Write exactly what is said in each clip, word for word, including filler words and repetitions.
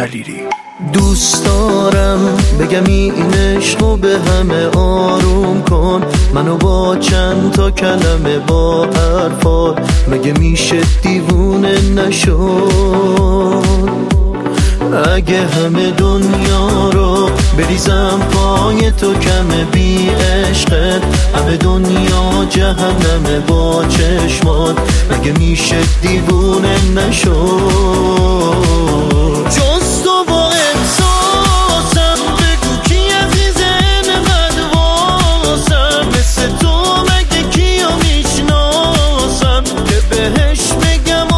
دلیری. دوست دارم بگم این عشقو به همه آروم کن، منو با چند تا کلمه با حرفات، مگه میشه دیوونه نشد؟ اگه همه دنیا رو بریزم پای تو کمه بی عشقت، همه دنیا جهنمه با چشمات، مگه میشه دیوونه نشد؟ جز تو با احساسم بگو کی عزیزه انقدر واسم، مثل تو مگه کیو میشناسم که بهش بگم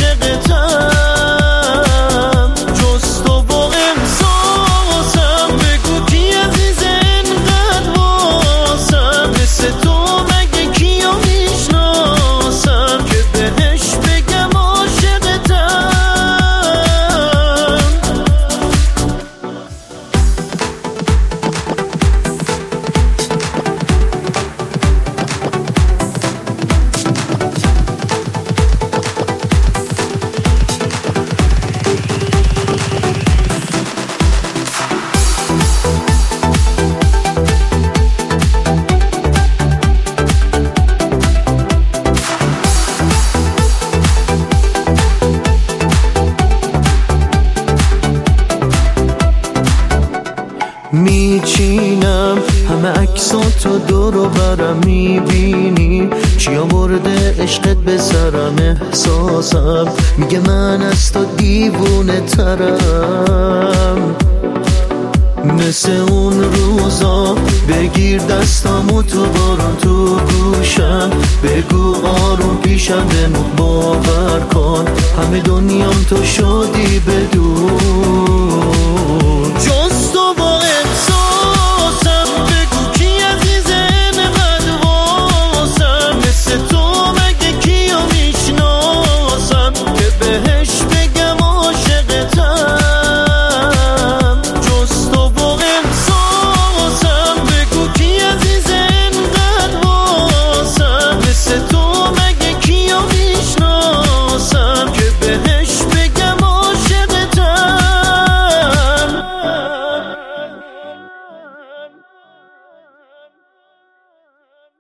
عاشقتم؟ جز تو با احساسم بگو کی عزیزه انقدر واسم، مثل تو مگه کیو میشناسم که بهش بگم عاشقتم؟ میچینم همه عکساتو دور و برم، میبینی چی آورده عشقت به سرم؟ احساسم میگه من از تو دیوونه ترم، مثل اون روزا بگیر دستامو تو بارون تو گوشم، بگو آروم پیشم بمون باور کن، همه دنیام تو شدی بدون. جز تو با